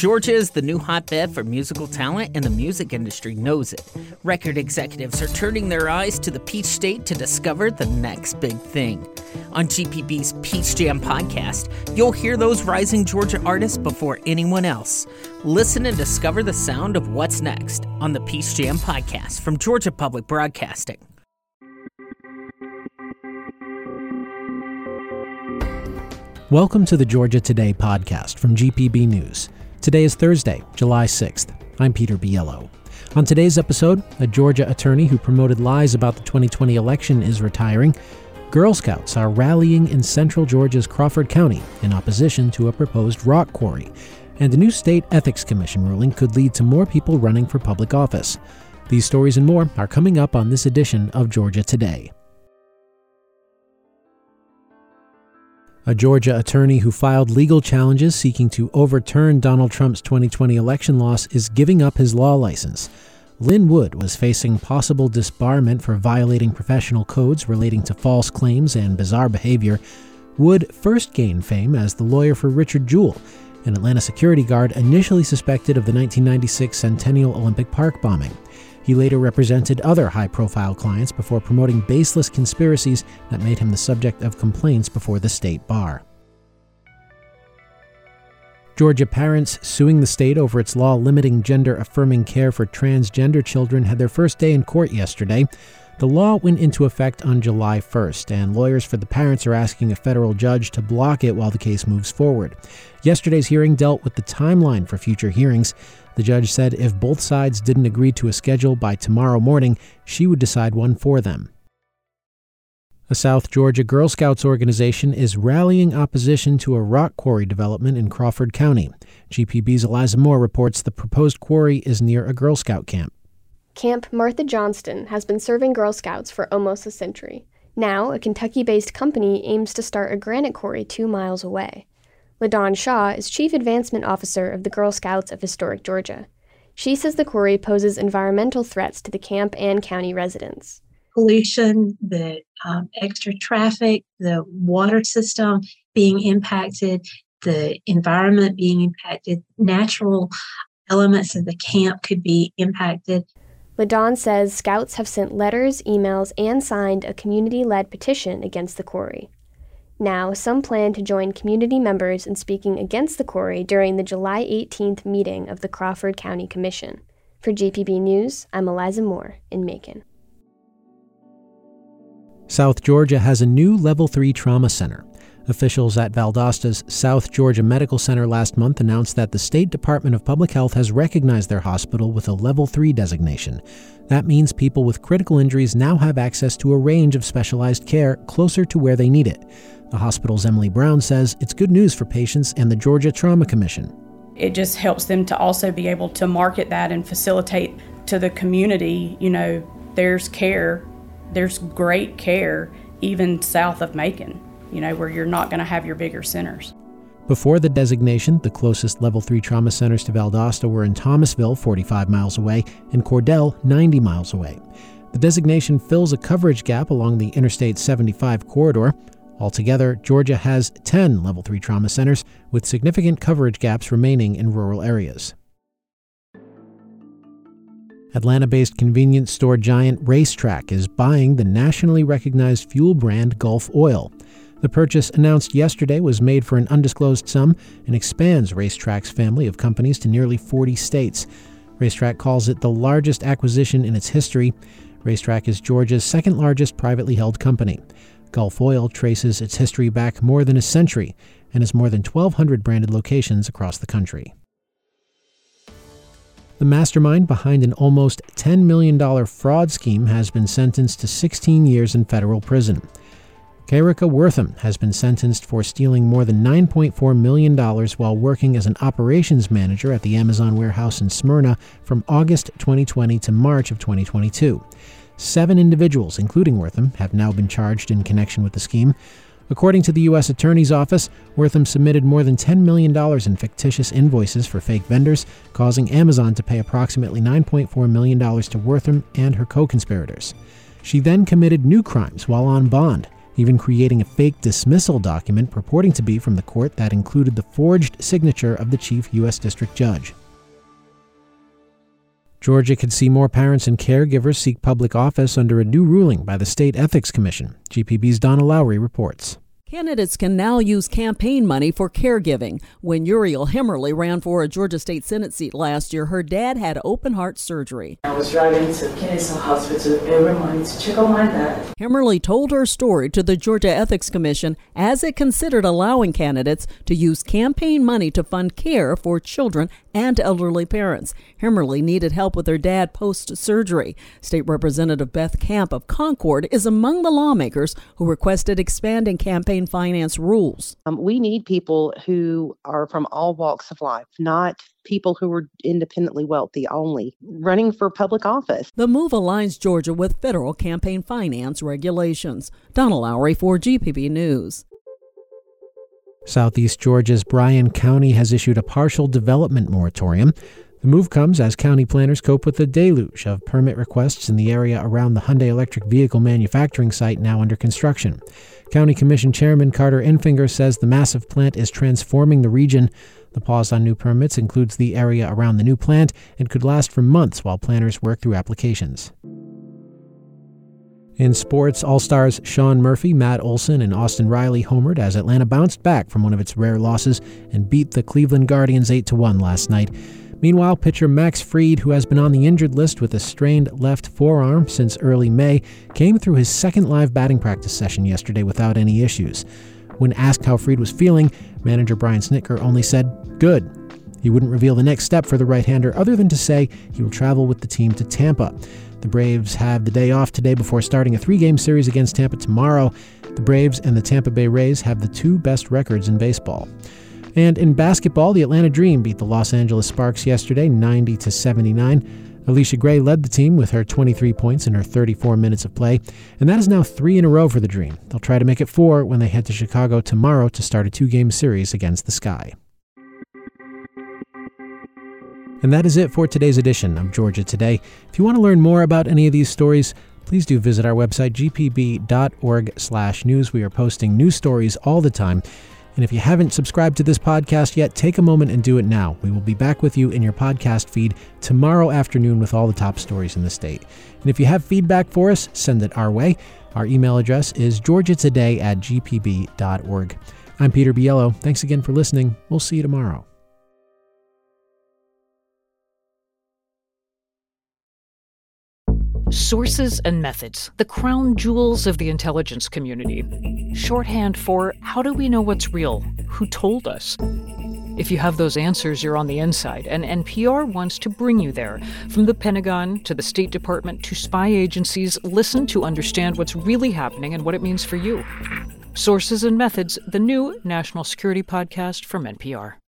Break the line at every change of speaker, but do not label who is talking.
Georgia is the new hotbed for musical talent, and the music industry knows it. Record executives are turning their eyes to the Peach State to discover the next big thing. On GPB's Peach Jam podcast, you'll hear those rising Georgia artists before anyone else. Listen and discover the sound of what's next on the Peach Jam podcast from Georgia Public Broadcasting.
Welcome to the Georgia Today podcast from GPB News. Today is Thursday, July 6th. I'm Peter Biello. On today's episode, a Georgia attorney who promoted lies about the 2020 election is retiring. Girl Scouts are rallying in central Georgia's Crawford County in opposition to a proposed rock quarry. And a new state ethics commission ruling could lead to more people running for public office. These stories and more are coming up on this edition of Georgia Today. A Georgia attorney who filed legal challenges seeking to overturn Donald Trump's 2020 election loss is giving up his law license. Lynn Wood was facing possible disbarment for violating professional codes relating to false claims and bizarre behavior. Wood first gained fame as the lawyer for Richard Jewell, an Atlanta security guard initially suspected of the 1996 Centennial Olympic Park bombing. He later represented other high-profile clients before promoting baseless conspiracies that made him the subject of complaints before the state bar. Georgia parents suing the state over its law limiting gender-affirming care for transgender children had their first day in court yesterday. The law went into effect on July 1st, and lawyers for the parents are asking a federal judge to block it while the case moves forward. Yesterday's hearing dealt with the timeline for future hearings. The judge said if both sides didn't agree to a schedule by tomorrow morning, she would decide one for them. A South Georgia Girl Scouts organization is rallying opposition to a rock quarry development in Crawford County. GPB's Eliza Moore reports the proposed quarry is near a Girl Scout camp.
Camp Martha Johnston has been serving Girl Scouts for almost a century. Now, a Kentucky-based company aims to start a granite quarry 2 miles away. LaDawn Shaw is Chief Advancement Officer of the Girl Scouts of Historic Georgia. She says the quarry poses environmental threats to the camp and county residents.
Pollution, the extra traffic, the water system being impacted, the environment being impacted, natural elements of the camp could be impacted.
LaDawn says Scouts have sent letters, emails, and signed a community-led petition against the quarry. Now, some plan to join community members in speaking against the quarry during the July 18th meeting of the Crawford County Commission. For GPB News, I'm Eliza Moore in Macon.
South Georgia has a new Level 3 trauma center. Officials at Valdosta's South Georgia Medical Center last month announced that the State Department of Public Health has recognized their hospital with a Level 3 designation. That means people with critical injuries now have access to a range of specialized care closer to where they need it. The hospital's Emily Brown says it's good news for patients and the Georgia Trauma Commission.
It just helps them to also be able to market that and facilitate to the community, there's care, there's great care, even south of Macon, where you're not going to have your bigger centers.
Before the designation, the closest Level 3 trauma centers to Valdosta were in Thomasville, 45 miles away, and Cordell, 90 miles away. The designation fills a coverage gap along the Interstate 75 corridor. Altogether, Georgia has 10 Level 3 trauma centers, with significant coverage gaps remaining in rural areas. Atlanta-based convenience store giant RaceTrac is buying the nationally recognized fuel brand Gulf Oil. The purchase announced yesterday was made for an undisclosed sum and expands RaceTrac's family of companies to nearly 40 states. RaceTrac calls it the largest acquisition in its history. RaceTrac is Georgia's second largest privately held company. Gulf Oil traces its history back more than a century and has more than 1,200 branded locations across the country. The mastermind behind an almost $10 million fraud scheme has been sentenced to 16 years in federal prison. Kayrika Wortham has been sentenced for stealing more than $9.4 million while working as an operations manager at the Amazon warehouse in Smyrna from August 2020 to March of 2022. 7 individuals, including Wortham, have now been charged in connection with the scheme. According to the U.S. Attorney's Office, Wortham submitted more than $10 million in fictitious invoices for fake vendors, causing Amazon to pay approximately $9.4 million to Wortham and her co-conspirators. She then committed new crimes while on bond, even creating a fake dismissal document purporting to be from the court that included the forged signature of the chief U.S. District Judge. Georgia could see more parents and caregivers seek public office under a new ruling by the State Ethics Commission. GPB's Donna Lowry reports.
Candidates can now use campaign money for caregiving. When Uriel Himmerly ran for a Georgia State Senate seat last year, her dad had open-heart surgery.
I was driving to Kennesaw Hospital every morning to check on my dad.
Himmerly told her story to the Georgia Ethics Commission as it considered allowing candidates to use campaign money to fund care for children and elderly parents. Himmerly needed help with her dad post-surgery. State Representative Beth Camp of Concord is among the lawmakers who requested expanding campaign finance rules.
We need people who are from all walks of life, not people who are independently wealthy only, running for public office.
The move aligns Georgia with federal campaign finance regulations. Donna Lowry for GPB News.
Southeast Georgia's Bryan County has issued a partial development moratorium. The move comes as county planners cope with the deluge of permit requests in the area around the Hyundai electric vehicle manufacturing site now under construction. County Commission Chairman Carter Enfinger says the massive plant is transforming the region. The pause on new permits includes the area around the new plant and could last for months while planners work through applications. In sports, All-Stars Sean Murphy, Matt Olson, and Austin Riley homered as Atlanta bounced back from one of its rare losses and beat the Cleveland Guardians 8-1 last night. Meanwhile, pitcher Max Fried, who has been on the injured list with a strained left forearm since early May, came through his second live batting practice session yesterday without any issues. When asked how Fried was feeling, manager Brian Snitker only said, "Good." He wouldn't reveal the next step for the right-hander other than to say he will travel with the team to Tampa. The Braves have the day off today before starting a 3-game series against Tampa tomorrow. The Braves and the Tampa Bay Rays have the two best records in baseball. And in basketball, the Atlanta Dream beat the Los Angeles Sparks yesterday 90-79. Alicia Gray led the team with her 23 points in her 34 minutes of play, and that is now 3 in a row for the Dream. They'll try to make it 4 when they head to Chicago tomorrow to start a 2-game series against the Sky. And that is it for today's edition of Georgia Today. If you want to learn more about any of these stories, please do visit our website, gpb.org/news. We are posting news stories all the time. And if you haven't subscribed to this podcast yet, take a moment and do it now. We will be back with you in your podcast feed tomorrow afternoon with all the top stories in the state. And if you have feedback for us, send it our way. Our email address is georgiatoday@gpb.org. I'm Peter Biello. Thanks again for listening. We'll see you tomorrow.
Sources and methods, the crown jewels of the intelligence community. Shorthand for how do we know what's real? Who told us? If you have those answers, you're on the inside, and NPR wants to bring you there. From the Pentagon to the State Department to spy agencies, listen to understand what's really happening and what it means for you. Sources and Methods, the new national security podcast from NPR.